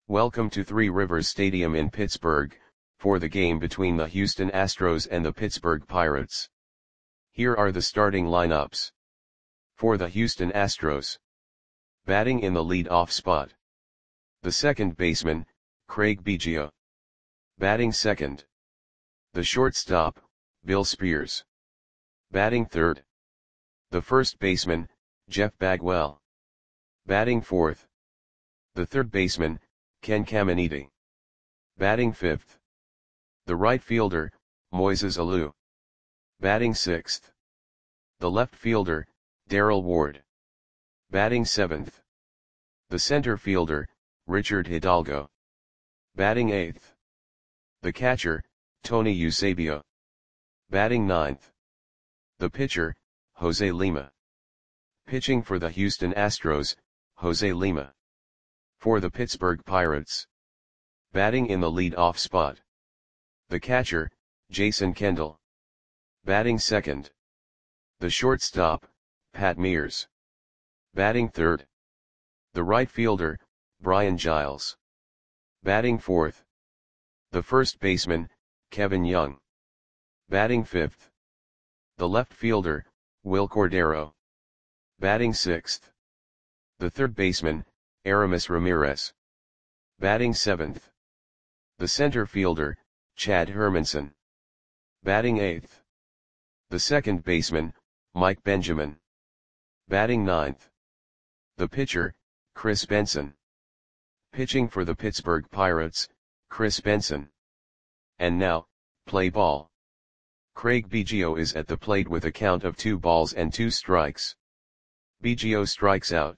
Welcome to Three Rivers Stadium in Pittsburgh, for the game between the Houston Astros and the Pittsburgh Pirates. Here are the starting lineups. For the Houston Astros. Batting in the lead-off spot. The second baseman, Craig Biggio. Batting second. The shortstop, Bill Spears. Batting third. The first baseman, Jeff Bagwell. Batting fourth. The third baseman, Ken Caminiti. Batting fifth. The right fielder, Moises Alou. Batting sixth. The left fielder, Darrell Ward. Batting seventh. The center fielder, Richard Hidalgo. Batting eighth. The catcher, Tony Eusebio. Batting ninth. The pitcher, Jose Lima. Pitching for the Houston Astros, Jose Lima. For the Pittsburgh Pirates. Batting in the lead-off spot. The catcher, Jason Kendall. Batting second. The shortstop, Pat Mears. Batting third. The right fielder, Brian Giles. Batting fourth. The first baseman, Kevin Young. Batting fifth. The left fielder, Wil Cordero. Batting sixth. The third baseman, Aramis Ramirez. Batting seventh. The center fielder, Chad Hermanson. Batting eighth. The second baseman, Mike Benjamin. Batting ninth. The pitcher, Chris Benson. Pitching for the Pittsburgh Pirates, Chris Benson. And now, play ball. Craig Biggio is at the plate with a count of 2 balls and 2 strikes. Biggio strikes out.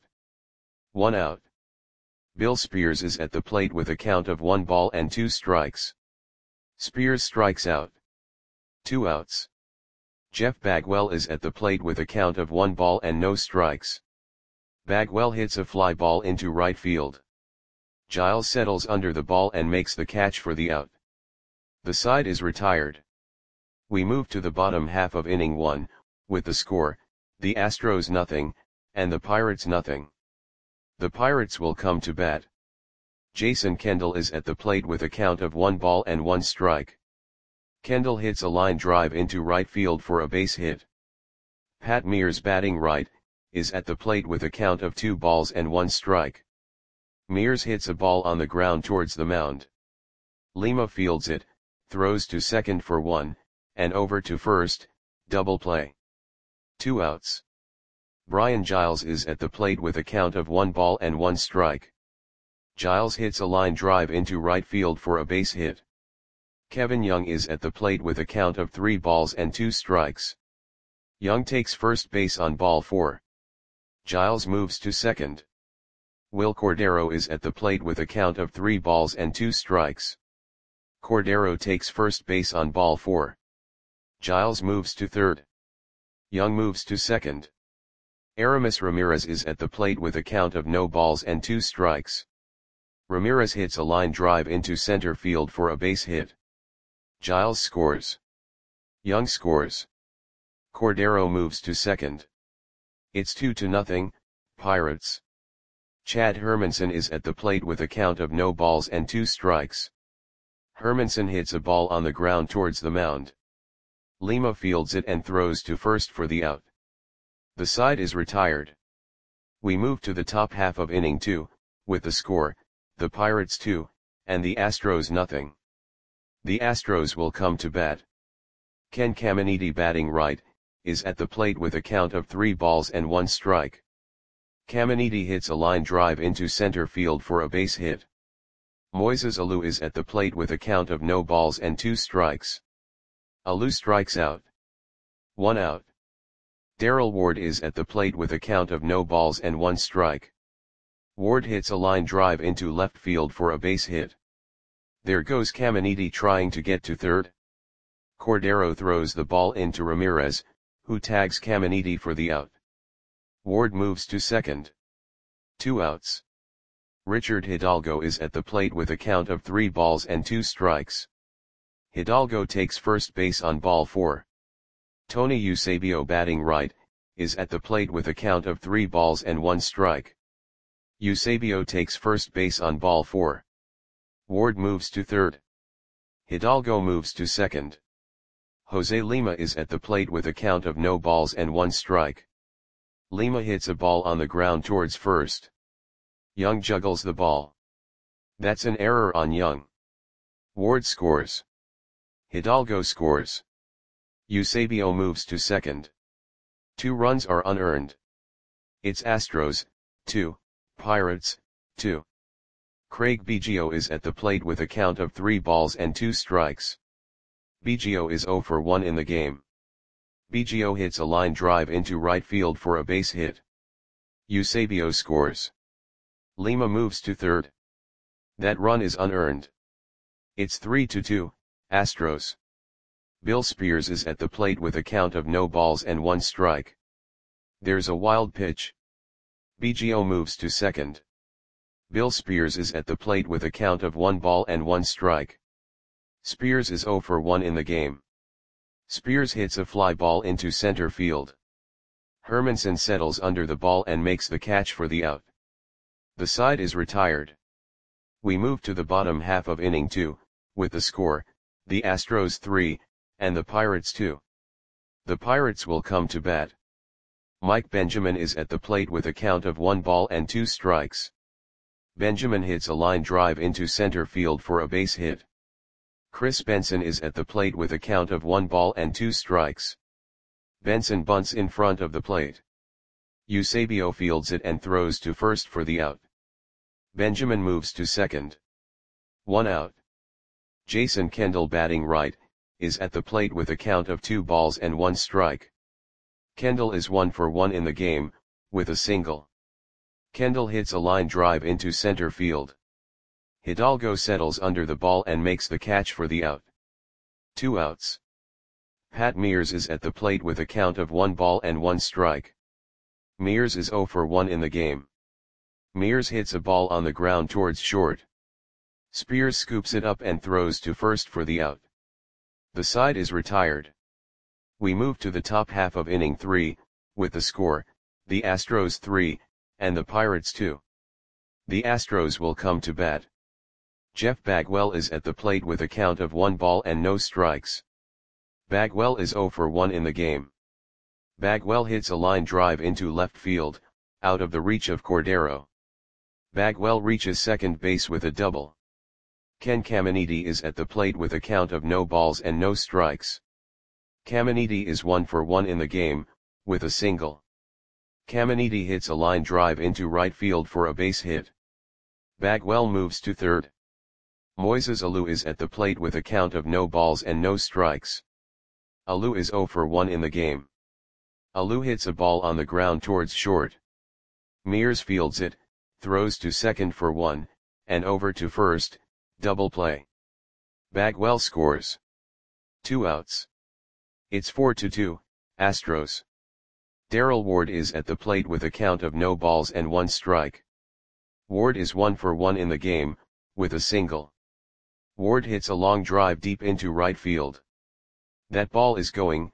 1 out. Bill Spears is at the plate with a count of 1 ball and 2 strikes. Spears strikes out. 2 outs. Jeff Bagwell is at the plate with a count of 1 ball and no strikes. Bagwell hits a fly ball into right field. Giles settles under the ball and makes the catch for the out. The side is retired. We move to the bottom half of inning 1, with the score, the Astros nothing, and the Pirates nothing. The Pirates will come to bat. Jason Kendall is at the plate with a count of 1 ball and 1 strike. Kendall hits a line drive into right field for a base hit. Pat Mears, batting right, is at the plate with a count of 2 balls and 1 strike. Mears hits a ball on the ground towards the mound. Lima fields it, throws to second for 1, and over to first, double play. 2 outs. Brian Giles is at the plate with a count of 1 ball and 1 strike. Giles hits a line drive into right field for a base hit. Kevin Young is at the plate with a count of 3 balls and 2 strikes. Young takes first base on ball 4. Giles moves to second. Wil Cordero is at the plate with a count of 3 balls and 2 strikes. Cordero takes first base on ball 4. Giles moves to third. Young moves to second. Aramis Ramirez is at the plate with a count of no balls and 2 strikes. Ramirez hits a line drive into center field for a base hit. Giles scores. Young scores. Cordero moves to second. It's 2-0, Pirates. Chad Hermanson is at the plate with a count of no balls and 2 strikes. Hermanson hits a ball on the ground towards the mound. Lima fields it and throws to first for the out. The side is retired. We move to the top half of inning 2, with the score, the Pirates 2, and the Astros nothing. The Astros will come to bat. Ken Caminiti, batting right, is at the plate with a count of 3 balls and 1 strike. Caminiti hits a line drive into center field for a base hit. Moises Alou is at the plate with a count of no balls and 2 strikes. Alou strikes out. 1 out. Darrell Ward is at the plate with a count of no balls and 1 strike. Ward hits a line drive into left field for a base hit. There goes Caminiti trying to get to third. Cordero throws the ball into Ramirez, who tags Caminiti for the out. Ward moves to second. 2 outs. Richard Hidalgo is at the plate with a count of 3 balls and 2 strikes. Hidalgo takes first base on ball 4. Tony Eusebio, batting right, is at the plate with a count of 3 balls and 1 strike. Eusebio takes first base on ball 4. Ward moves to third. Hidalgo moves to second. Jose Lima is at the plate with a count of no balls and 1 strike. Lima hits a ball on the ground towards first. Young juggles the ball. That's an error on Young. Ward scores. Hidalgo scores. Eusebio moves to second. 2 runs are unearned. It's Astros, 2, Pirates, 2. Craig Biggio is at the plate with a count of 3 balls and 2 strikes. Biggio is 0 for 1 in the game. Biggio hits a line drive into right field for a base hit. Eusebio scores. Lima moves to third. That run is unearned. It's 3-2, Astros. Bill Spears is at the plate with a count of no balls and 1 strike. There's a wild pitch. Biggio moves to second. Bill Spears is at the plate with a count of 1 ball and 1 strike. Spears is 0 for 1 in the game. Spears hits a fly ball into center field. Hermanson settles under the ball and makes the catch for the out. The side is retired. We move to the bottom half of inning 2, with the score, the Astros 3, and the Pirates 2. The Pirates will come to bat. Mike Benjamin is at the plate with a count of 1 ball and 2 strikes. Benjamin hits a line drive into center field for a base hit. Chris Benson is at the plate with a count of 1 ball and 2 strikes. Benson bunts in front of the plate. Eusebio fields it and throws to first for the out. Benjamin moves to second. 1 out. Jason Kendall, batting right, is at the plate with a count of 2 balls and 1 strike. Kendall is 1 for 1 in the game, with a single. Kendall hits a line drive into center field. Hidalgo settles under the ball and makes the catch for the out. 2 outs. Pat Mears is at the plate with a count of 1 ball and 1 strike. Mears is 0 for 1 in the game. Mears hits a ball on the ground towards short. Spears scoops it up and throws to first for the out. The side is retired. We move to the top half of inning 3, with the score, the Astros 3, and the Pirates 2. The Astros will come to bat. Jeff Bagwell is at the plate with a count of 1 ball and no strikes. Bagwell is 0 for 1 in the game. Bagwell hits a line drive into left field, out of the reach of Cordero. Bagwell reaches second base with a double. Ken Caminiti is at the plate with a count of no balls and no strikes. Caminiti is 1 for 1 in the game, with a single. Caminiti hits a line drive into right field for a base hit. Bagwell moves to third. Moises Alou is at the plate with a count of no balls and no strikes. Alou is 0 for 1 in the game. Alou hits a ball on the ground towards short. Mears fields it, throws to second for 1, and over to first, double play. Bagwell scores. 2 outs. It's 4-2, Astros. Darrell Ward is at the plate with a count of no balls and 1 strike. Ward is 1 for 1 in the game, with a single. Ward hits a long drive deep into right field. That ball is gone.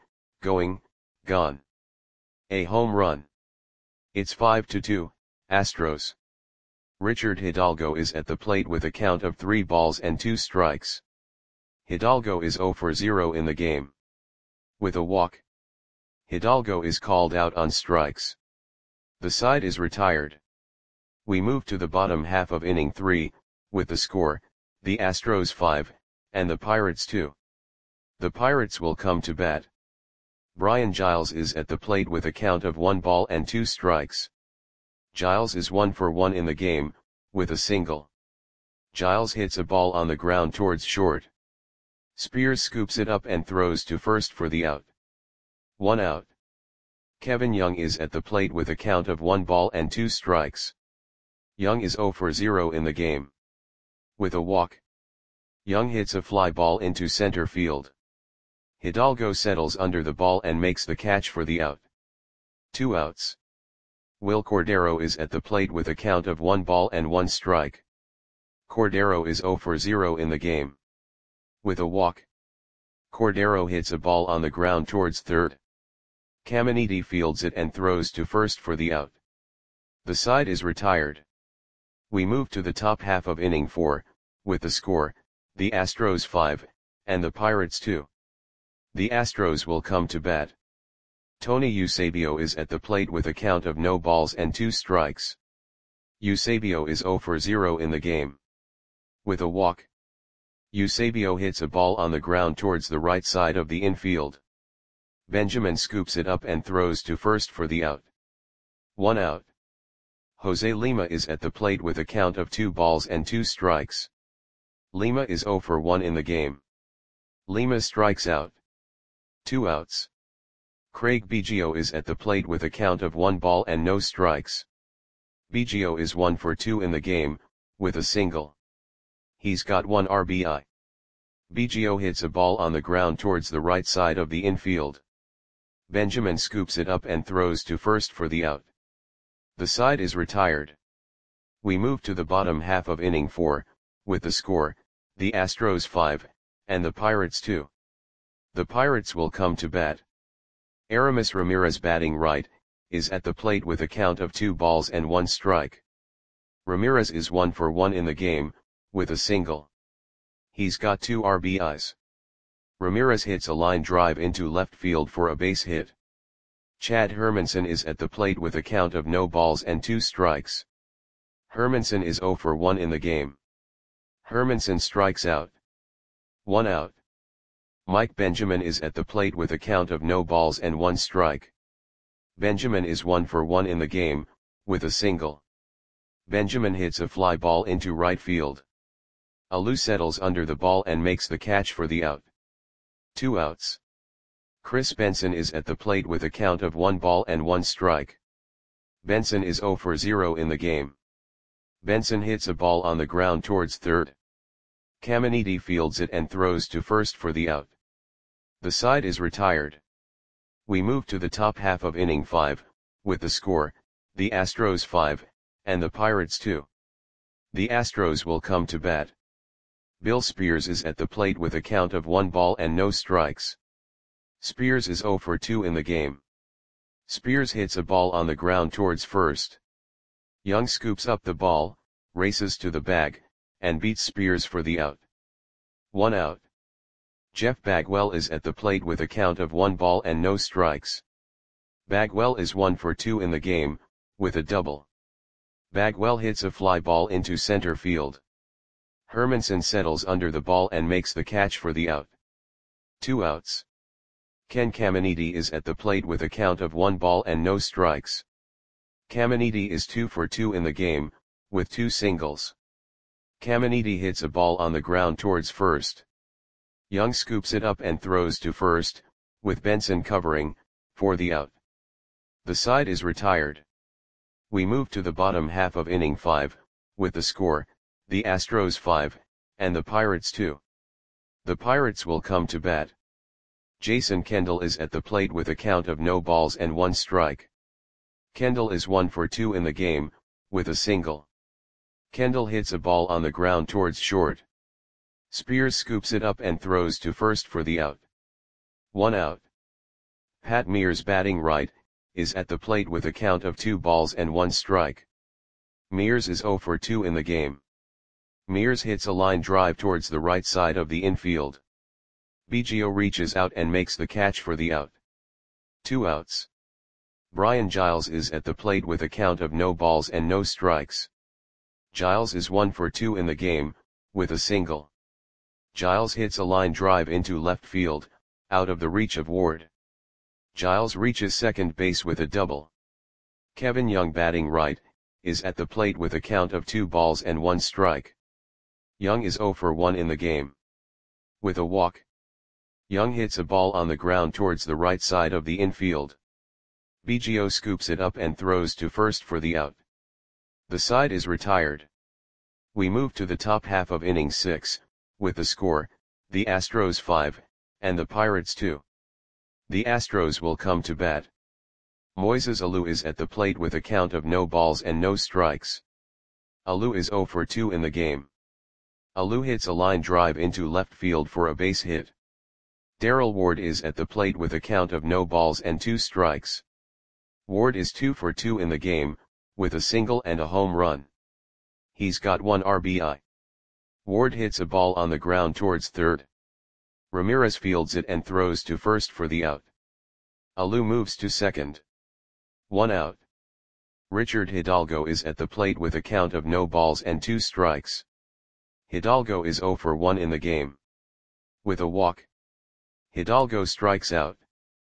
A home run. It's 5-2, Astros. Richard Hidalgo is at the plate with a count of 3 balls and 2 strikes. Hidalgo is 0 for 0 in the game. With a walk. Hidalgo is called out on strikes. The side is retired. We move to the bottom half of inning 3, with the score, the Astros 5, and the Pirates 2. The Pirates will come to bat. Brian Giles is at the plate with a count of 1 ball and 2 strikes. Giles is 1 for 1 in the game, with a single. Giles hits a ball on the ground towards short. Spears scoops it up and throws to first for the out. 1 out. Kevin Young is at the plate with a count of 1 ball and 2 strikes. Young is 0 for 0 in the game. With a walk. Young hits a fly ball into center field. Hidalgo settles under the ball and makes the catch for the out. 2 outs. Will Cordero is at the plate with a count of 1 ball and 1 strike. Cordero is 0 for 0 in the game. With a walk. Cordero hits a ball on the ground towards third. Caminiti fields it and throws to first for the out. The side is retired. We move to the top half of inning 4, with the score, the Astros 5, and the Pirates 2. The Astros will come to bat. Tony Eusebio is at the plate with a count of no balls and 2 strikes. Eusebio is 0 for 0 in the game. With a walk, Eusebio hits a ball on the ground towards the right side of the infield. Benjamin scoops it up and throws to first for the out. 1 out. Jose Lima is at the plate with a count of 2 balls and 2 strikes. Lima is 0 for 1 in the game. Lima strikes out. 2 outs. Craig Biggio is at the plate with a count of 1 ball and no strikes. Biggio is 1 for 2 in the game, with a single. He's got 1 RBI. Biggio hits a ball on the ground towards the right side of the infield. Benjamin scoops it up and throws to first for the out. The side is retired. We move to the bottom half of inning 4, with the score, the Astros 5, and the Pirates 2. The Pirates will come to bat. Aramis Ramirez, batting right, is at the plate with a count of 2 balls and 1 strike. Ramirez is 1 for 1 in the game, with a single. He's got 2 RBIs. Ramirez hits a line drive into left field for a base hit. Chad Hermanson is at the plate with a count of no balls and 2 strikes. Hermanson is 0 for 1 in the game. Hermanson strikes out. 1 out. Mike Benjamin is at the plate with a count of no balls and 1 strike. Benjamin is 1 for 1 in the game, with a single. Benjamin hits a fly ball into right field. Alou settles under the ball and makes the catch for the out. 2 outs. Chris Benson is at the plate with a count of 1 ball and 1 strike. Benson is 0 for 0 in the game. Benson hits a ball on the ground towards third. Caminiti fields it and throws to first for the out. The side is retired. We move to the top half of inning 5, with the score, the Astros 5, and the Pirates 2. The Astros will come to bat. Bill Spears is at the plate with a count of 1 ball and no strikes. Spears is 0 for 2 in the game. Spears hits a ball on the ground towards first. Young scoops up the ball, races to the bag, and beats Spears for the out. 1 out. Jeff Bagwell is at the plate with a count of 1 ball and no strikes. Bagwell is 1 for 2 in the game, with a double. Bagwell hits a fly ball into center field. Hermanson settles under the ball and makes the catch for the out. 2 outs. Ken Caminiti is at the plate with a count of 1 ball and no strikes. Caminiti is 2 for 2 in the game, with 2 singles. Caminiti hits a ball on the ground towards first. Young scoops it up and throws to first, with Benson covering, for the out. The side is retired. We move to the bottom half of inning 5, with the score, the Astros 5, and the Pirates 2. The Pirates will come to bat. Jason Kendall is at the plate with a count of no balls and 1 strike. Kendall is 1 for 2 in the game, with a single. Kendall hits a ball on the ground towards short. Spears scoops it up and throws to first for the out. 1 out. Pat Mears, batting right, is at the plate with a count of 2 balls and 1 strike. Mears is 0 for 2 in the game. Mears hits a line drive towards the right side of the infield. Biggio reaches out and makes the catch for the out. 2 outs. Brian Giles is at the plate with a count of no balls and no strikes. Giles is 1 for 2 in the game, with a single. Giles hits a line drive into left field, out of the reach of Ward. Giles reaches second base with a double. Kevin Young, batting right, is at the plate with a count of 2 balls and 1 strike. Young is 0 for 1 in the game. With a walk, Young hits a ball on the ground towards the right side of the infield. Biggio scoops it up and throws to first for the out. The side is retired. We move to the top half of inning 6, with the score, the Astros 5, and the Pirates 2. The Astros will come to bat. Moises Alou is at the plate with a count of no balls and no strikes. Alou is 0 for 2 in the game. Alou hits a line drive into left field for a base hit. Darrell Ward is at the plate with a count of no balls and 2 strikes. Ward is 2 for 2 in the game, with a single and a home run. He's got 1 RBI. Ward hits a ball on the ground towards third. Ramirez fields it and throws to first for the out. Alou moves to second. 1 out. Richard Hidalgo is at the plate with a count of no balls and 2 strikes. Hidalgo is 0 for 1 in the game. With a walk, Hidalgo strikes out.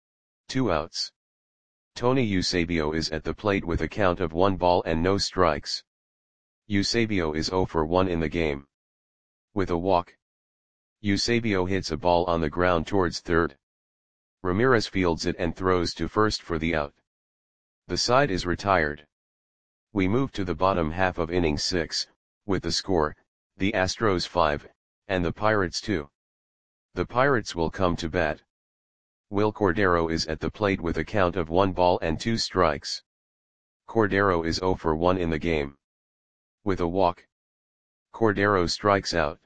2 outs. Tony Eusebio is at the plate with a count of 1 ball and no strikes. Eusebio is 0 for 1 in the game. With a walk, Eusebio hits a ball on the ground towards third. Ramirez fields it and throws to first for the out. The side is retired. We move to the bottom half of inning 6, with the score, the Astros 5, and the Pirates 2. The Pirates will come to bat. Will Cordero is at the plate with a count of 1 ball and 2 strikes. Cordero is 0 for 1 in the game. With a walk, Cordero strikes out.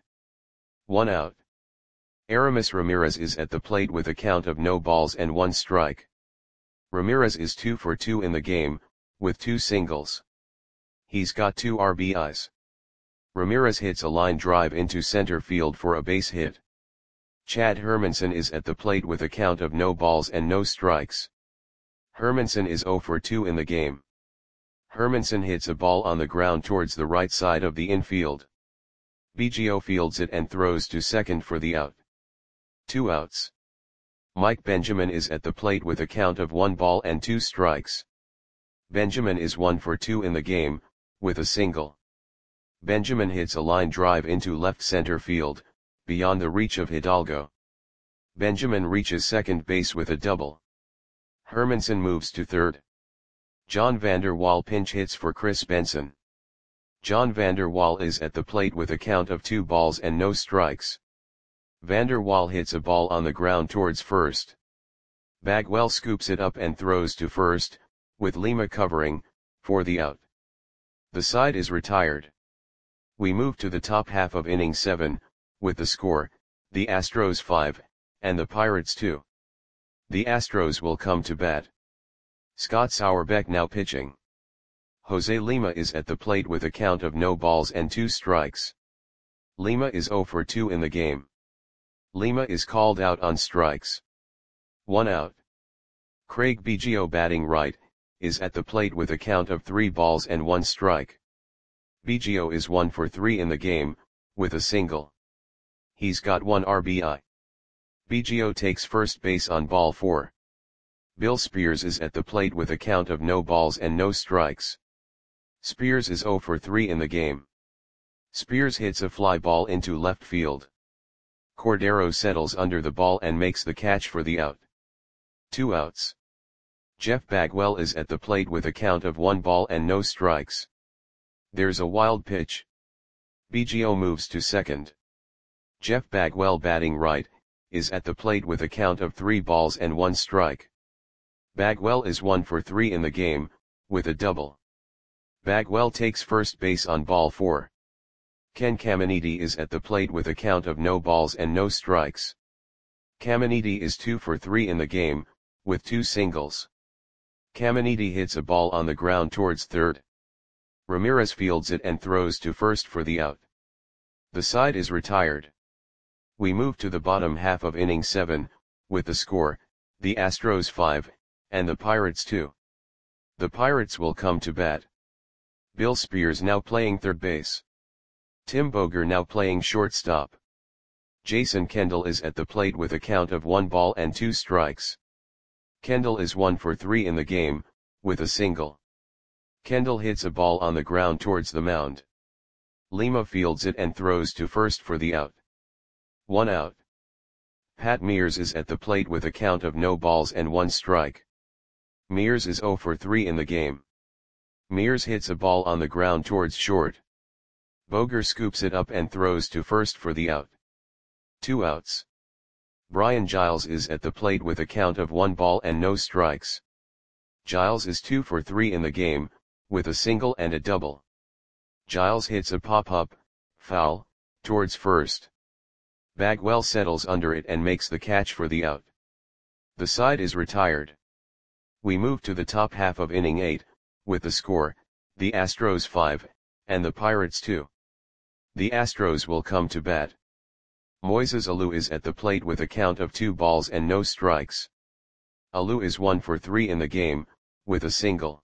1 out. Aramis Ramirez is at the plate with a count of no balls and 1 strike. Ramirez is 2 for 2 in the game, with 2 singles. He's got 2 RBIs. Ramirez hits a line drive into center field for a base hit. Chad Hermanson is at the plate with a count of no balls and no strikes. Hermanson is 0 for 2 in the game. Hermanson hits a ball on the ground towards the right side of the infield. Biggio fields it and throws to second for the out. 2 outs. Mike Benjamin is at the plate with a count of 1 ball and 2 strikes. Benjamin is 1 for 2 in the game, with a single. Benjamin hits a line drive into left center field, beyond the reach of Hidalgo. Benjamin reaches second base with a double. Hermanson moves to third. John Vander Wal pinch hits for Chris Benson. John Vander Wal is at the plate with a count of 2 balls and no strikes. Vander Wal hits a ball on the ground towards first. Bagwell scoops it up and throws to first, with Lima covering, for the out. The side is retired. We move to the top half of inning 7, with the score, the Astros 5, and the Pirates 2. The Astros will come to bat. Scott Sauerbeck now pitching. Jose Lima is at the plate with a count of no balls and 2 strikes. Lima is 0 for 2 in the game. Lima is called out on strikes. 1 out. Craig Biggio batting right, is at the plate with a count of 3 balls and 1 strike. Biggio is 1 for 3 in the game, with a single. He's got 1 RBI. Biggio takes first base on ball 4. Bill Spears is at the plate with a count of no balls and no strikes. Spears is 0 for 3 in the game. Spears hits a fly ball into left field. Cordero settles under the ball and makes the catch for the out. 2 outs. Jeff Bagwell is at the plate with a count of 1 ball and no strikes. There's a wild pitch. Biggio moves to second. Jeff Bagwell batting right, is at the plate with a count of 3 balls and 1 strike. Bagwell is 1 for 3 in the game, with a double. Bagwell takes first base on ball 4. Ken Caminiti is at the plate with a count of no balls and no strikes. Caminiti is 2 for 3 in the game, with 2 singles. Caminiti hits a ball on the ground towards third. Ramirez fields it and throws to first for the out. The side is retired. We move to the bottom half of inning 7, with the score, the Astros 5, and the Pirates 2. The Pirates will come to bat. Bill Spears now playing third base. Tim Boger now playing shortstop. Jason Kendall is at the plate with a count of 1 ball and 2 strikes. Kendall is 1 for 3 in the game, with a single. Kendall hits a ball on the ground towards the mound. Lima fields it and throws to first for the out. 1 out. Pat Mears is at the plate with a count of no balls and 1 strike. Mears is 0 for 3 in the game. Mears hits a ball on the ground towards short. Boger scoops it up and throws to first for the out. 2 outs. Brian Giles is at the plate with a count of 1 ball and no strikes. Giles is 2 for 3 in the game, with a single and a double. Giles hits a pop-up, foul, towards first. Bagwell settles under it and makes the catch for the out. The side is retired. We move to the top half of inning 8, with the score, the Astros 5, and the Pirates 2. The Astros will come to bat. Moises Alou is at the plate with a count of 2 balls and no strikes. Alou is 1 for 3 in the game, with a single.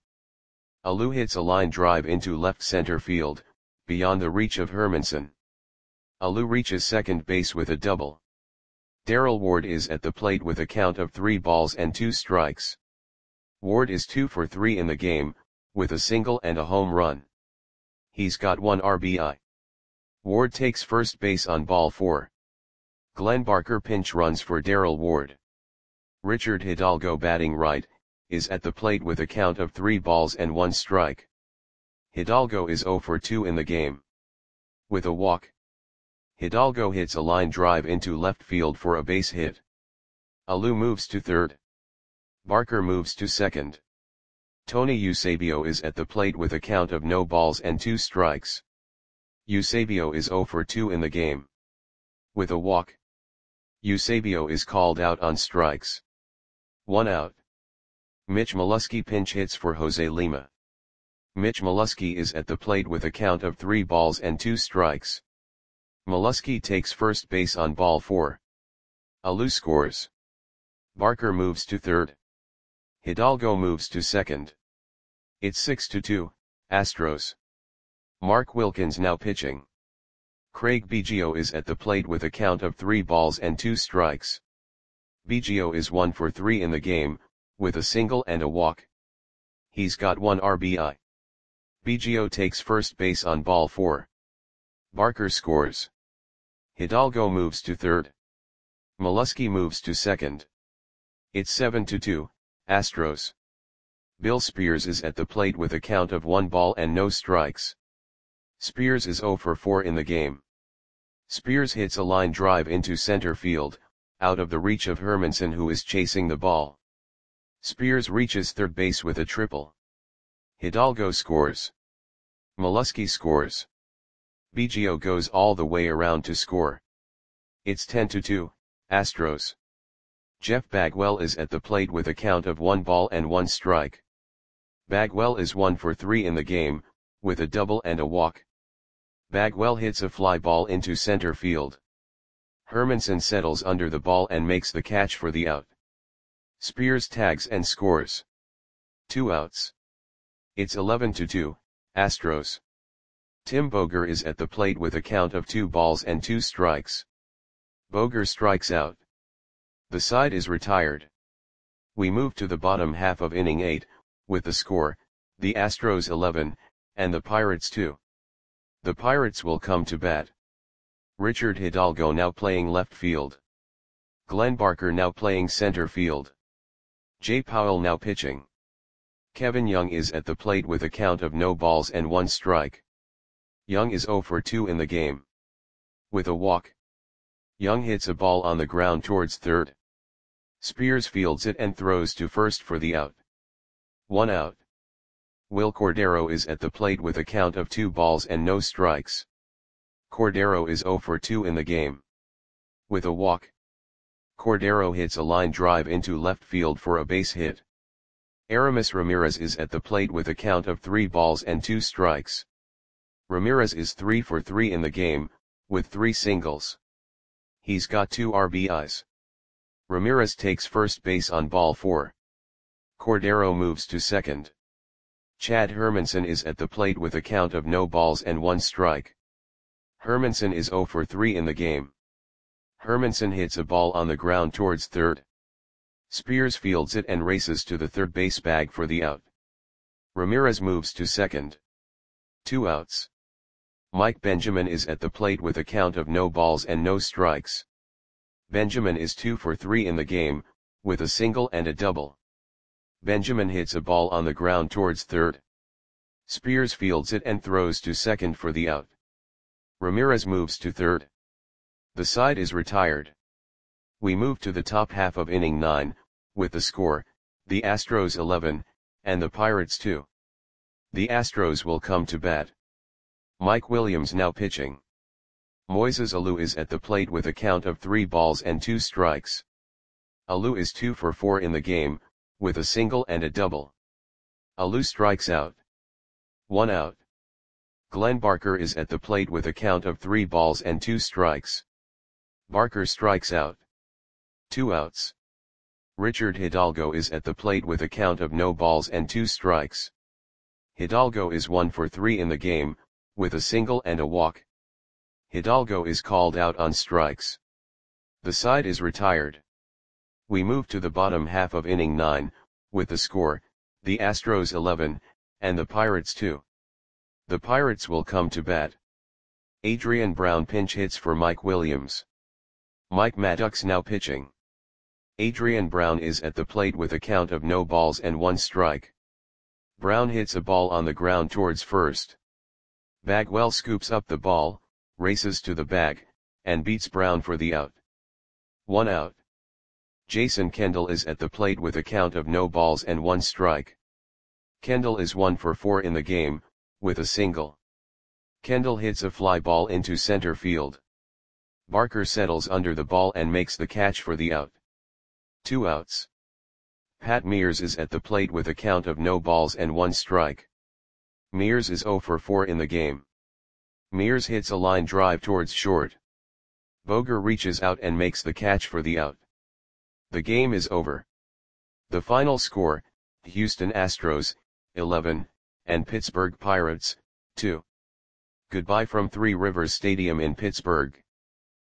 Alou hits a line drive into left center field, beyond the reach of Hermanson. Alou reaches second base with a double. Darrell Ward is at the plate with a count of 3 balls and 2 strikes. Ward is 2 for 3 in the game, with a single and a home run. He's got 1 RBI. Ward takes first base on ball 4. Glenn Barker pinch runs for Darrell Ward. Richard Hidalgo, batting right, is at the plate with a count of 3 balls and 1 strike. Hidalgo is 0 for 2 in the game. With a walk, Hidalgo hits a line drive into left field for a base hit. Alou moves to third. Barker moves to second. Tony Eusebio is at the plate with a count of no balls and 2 strikes. Eusebio is 0 for 2 in the game. With a walk, Eusebio is called out on strikes. 1 out. Mitch Molesky pinch hits for Jose Lima. Mitch Molesky is at the plate with a count of 3 balls and 2 strikes. Molesky takes first base on ball 4. Alou scores. Barker moves to third. Hidalgo moves to second. It's 6-2, Astros. Mark Wilkins now pitching. Craig Biggio is at the plate with a count of 3 balls and 2 strikes. Biggio is 1 for 3 in the game, with a single and a walk. He's got 1 RBI. Biggio takes first base on ball 4. Barker scores. Hidalgo moves to third. Molesky moves to second. It's 7-2, Astros. Bill Spears is at the plate with a count of 1 ball and no strikes. Spears is 0 for 4 in the game. Spears hits a line drive into center field, out of the reach of Hermanson, who is chasing the ball. Spears reaches third base with a triple. Hidalgo scores. Molesky scores. Biggio goes all the way around to score. It's 10-2, Astros. Jeff Bagwell is at the plate with a count of 1 ball and 1 strike. Bagwell is 1 for 3 in the game, with a double and a walk. Bagwell hits a fly ball into center field. Hermanson settles under the ball and makes the catch for the out. Spears tags and scores. 2 outs. It's 11-2, Astros. Tim Boger is at the plate with a count of 2 balls and 2 strikes. Boger strikes out. The side is retired. We move to the bottom half of inning 8, with the score, the Astros 11, and the Pirates 2. The Pirates will come to bat. Richard Hidalgo now playing left field. Glenn Barker now playing center field. Jay Powell now pitching. Kevin Young is at the plate with a count of no balls and 1 strike. Young is 0 for 2 in the game. With a walk, Young hits a ball on the ground towards third. Spears fields it and throws to first for the out. 1 out. Will Cordero is at the plate with a count of 2 balls and no strikes. Cordero is 0 for 2 in the game. With a walk, Cordero hits a line drive into left field for a base hit. Aramis Ramirez is at the plate with a count of 3 balls and 2 strikes. Ramirez is 3 for 3 in the game, with 3 singles. He's got 2 RBIs. Ramirez takes first base on ball 4. Cordero moves to second. Chad Hermanson is at the plate with a count of no balls and 1 strike. Hermanson is 0 for 3 in the game. Hermanson hits a ball on the ground towards third. Spears fields it and races to the third base bag for the out. Ramirez moves to second. 2 outs. Mike Benjamin is at the plate with a count of no balls and no strikes. Benjamin is 2 for 3 in the game, with a single and a double. Benjamin hits a ball on the ground towards third. Spears fields it and throws to second for the out. Ramirez moves to third. The side is retired. We move to the top half of inning 9, with the score, the Astros 11, and the Pirates 2. The Astros will come to bat. Mike Williams now pitching. Moises Alou is at the plate with a count of 3 balls and 2 strikes. Alou is 2 for 4 in the game, with a single and a double. Alou strikes out. 1 out. Glenn Barker is at the plate with a count of 3 balls and 2 strikes. Barker strikes out. 2 outs. Richard Hidalgo is at the plate with a count of no balls and 2 strikes. Hidalgo is 1 for 3 in the game, with a single and a walk. Hidalgo is called out on strikes. The side is retired. We move to the bottom half of inning 9, with the score, the Astros 11, and the Pirates 2. The Pirates will come to bat. Adrian Brown pinch hits for Mike Williams. Mike Maddox now pitching. Adrian Brown is at the plate with a count of no balls and 1 strike. Brown hits a ball on the ground towards first. Bagwell scoops up the ball, races to the bag, and beats Brown for the out. 1 out. Jason Kendall is at the plate with a count of no balls and 1 strike. Kendall is 1 for 4 in the game, with a single. Kendall hits a fly ball into center field. Barker settles under the ball and makes the catch for the out. 2 outs. Pat Mears is at the plate with a count of no balls and 1 strike. Mears is 0 for 4 in the game. Mears hits a line drive towards short. Boger reaches out and makes the catch for the out. The game is over. The final score, Houston Astros, 11, and Pittsburgh Pirates, 2. Goodbye from Three Rivers Stadium in Pittsburgh.